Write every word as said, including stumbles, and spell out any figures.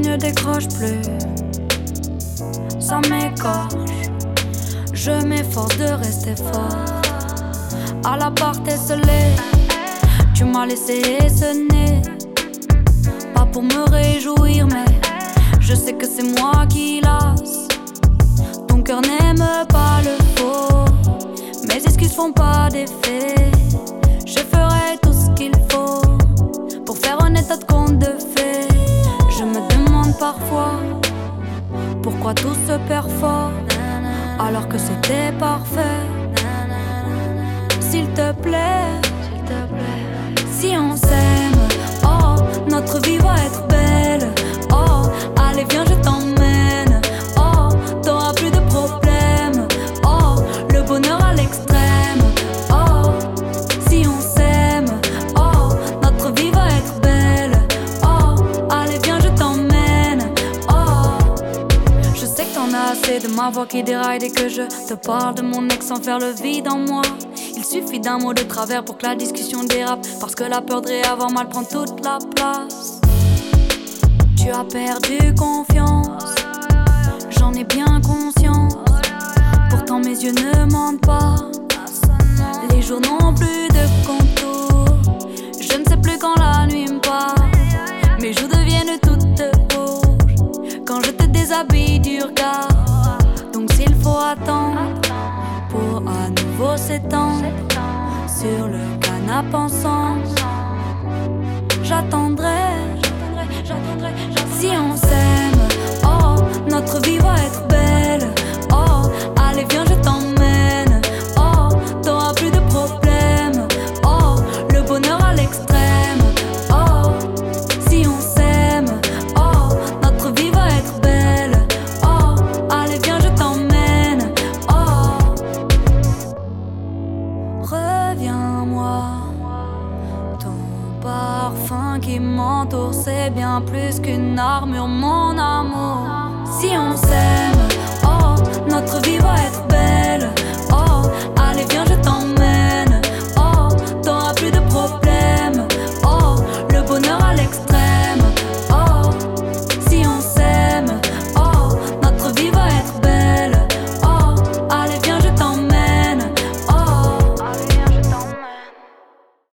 ne décroche plus, ça m'écorche. Je m'efforce de rester fort. À la part esselée, tu m'as laissé sonner. Pas pour me réjouir, mais je sais que c'est moi qui lasse. Ton cœur n'aime pas le faux, mes excuses font pas d'effet. Je ferai tout ce qu'il faut pour faire un état de compte de fait. Je me demande parfois pourquoi tout se perd fort alors que c'était parfait. S'il te plaît, s'il te plaît, si on s'aime, oh, notre vie va être belle. Oh, allez viens je t'emmène. Oh, t'auras plus de problèmes. Oh, le bonheur à l'extrême. Oh, si on s'aime, oh, notre vie va être belle. Oh, allez viens je t'emmène. Oh, je sais que t'en as assez de ma voix qui déraille dès que je te parle de mon ex sans faire le vide en moi. Il suffit d'un mot de travers pour que la discussion dérape, parce que la peur de réavoir mal prend toute la place. Tu as perdu confiance, j'en ai bien conscience. Pourtant mes yeux ne mentent pas, les jours n'ont plus de contour. Je ne sais plus quand la nuit me parle, mes joues deviennent toutes rouges quand je te déshabille du regard. Donc s'il faut attendre pour à nouveau s'étendre sur le canapé ensemble, j'attendrai, j'attendrai, j'attendrai, j'attendrai. Si on s'aime, oh, notre vie va être belle. Oh, allez viens je t'emmène. Oh, t'auras plus de problèmes. Oh, le bonheur à l'extrême. Oh, si on s'aime, oh, notre vie va être belle. Oh, allez viens je t'emmène. Oh, reviens-moi. Ton parfum qui m'entoure, c'est bien plus qu'une armure, mon amour. Si on s'aime, oh, notre vie va être belle. Oh, allez viens je t'emmène.